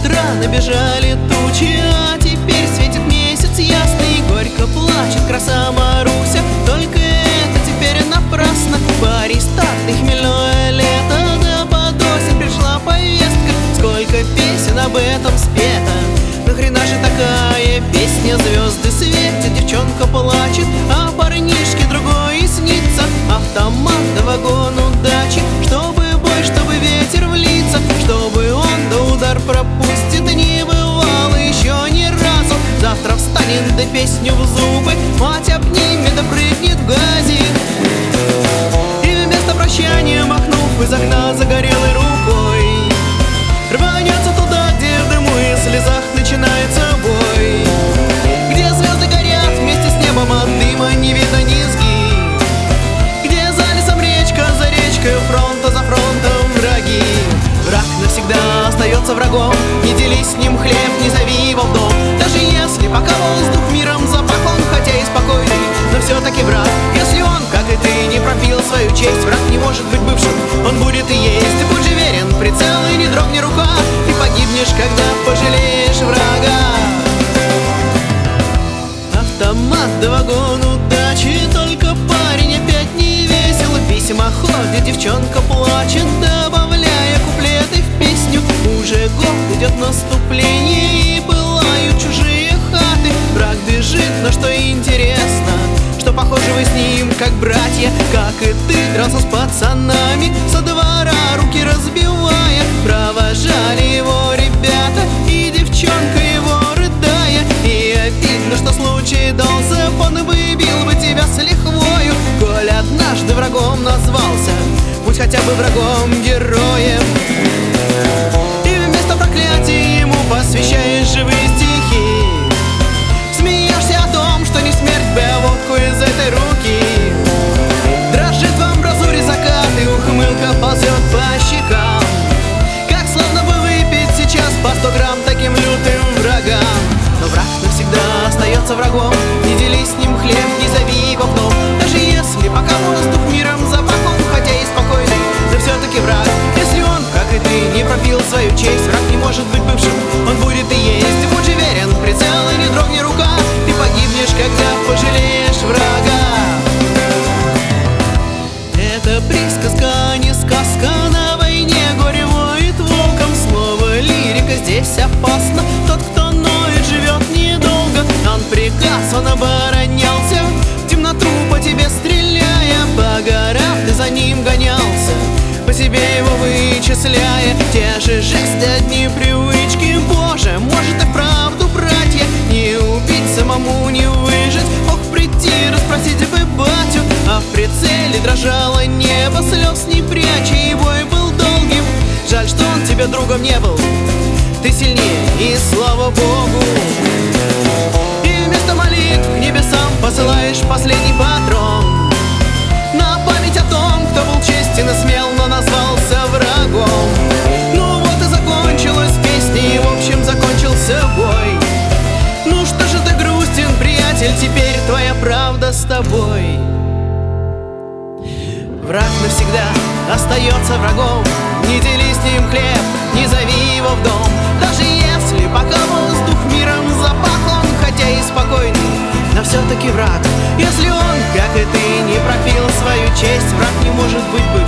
утра набежали тучи, а теперь светит месяц ясный. Горько плачет краса Маруся, только это теперь напрасно. Парень статный, хмельное лето, да под осень пришла повестка. Сколько песен об этом спето, нахрена же такая песня? Звезды светят, девчонка плачет, а парнишке другой и снится. Автомат да вагон удачи, чтобы бой, чтобы ветер в лица, чтобы он да удар пропустит. Не бывало еще ни разу. Завтра встанет да песню в зубы, мать обнимет да прыгнет в газик. И вместо прощания, махнув из окна загорелой рукой, рванется туда, где в дыму и слезах начинается бой, где звезды горят вместе с небом, от дыма не видно низги, где за лесом речка, за речкой фронта, за фронтом враги. Враг навсегда остается врагом, не дели с ним хлеб, не зови его в дом. Даже если пока воздух миром запах, он хотя и спокойный, но все-таки враг. Если он, как и ты, не пропил свою честь, враг не может быть бывшим, он будет и есть. Будь же верен, прицел и не дрогни рука, и погибнешь, когда пожалеешь врага. Автомат да вагон удачи, только парень опять не весел. Письма ходят, девчонка плачет, добавляя куплеты в песню. Уже год идет наступление, и пылают чужие хаты. Враг бежит, но что интересно, что похоже вы с ним как братья, как и ты дрался с пацанами, со двора руки разбивая. Провожали его ребята, и девчонка его рыдая. И обидно, что случай дался, он бы бил бы тебя с лихвою. Коль однажды врагом назвался, будь хотя бы врагом-героем. И вместо проклятия ему посвящаешь живые стихи. Смеешься о том, что не смерть бы, а водку из этой руки. Дрожит в амбразуре закат, и ухмылка ползет по щекам. Как словно бы выпить сейчас по 100 грамм таким лютым врагам. Но враг навсегда остается врагом, не дели с ним хлеб, не зови его в дом. Даже если пока воздух миром запах, он хотя и спокойный, но все-таки враг. Если он, как и ты, не пропил свою честь, враг не может быть бывшим, он будет и есть. Будь же верен, прицел и не дрогни рука, ты погибнешь, когда пожалеешь врага. Это присказка, а не сказка, на войне горе воет волком. Слово лирика здесь опасно, тот, кто ноет, живет недолго. Он приказ, он оборонялся, в темноту по тебе стреляя. По горам ты за ним гонялся, по себе его вычисляя. Те же жесты, одни привычки, Боже, может и вправду, братья, не убить самому, не выжить. Ох, прийти, расспросить бы батю, а в прицеле дрожало небо, слез не пряча, и бой был долгим. Жаль, что он тебе другом не был, ты сильнее, и слава Богу. И вместо молитв к небесам посылаешь последний патрон, на память о том, кто был честен и смел, но назвался врагом. Ну вот и закончилась песня, и в общем закончился бой. Ну что же ты грустен, приятель, теперь твоя правда с тобой. Враг навсегда остается врагом, не дели с ним хлеб, не зови его в дом. Даже если пока воздух миром запах, он хотя и спокойный, но все-таки враг. Если он, как и ты, не пропил свою честь, враг не может быть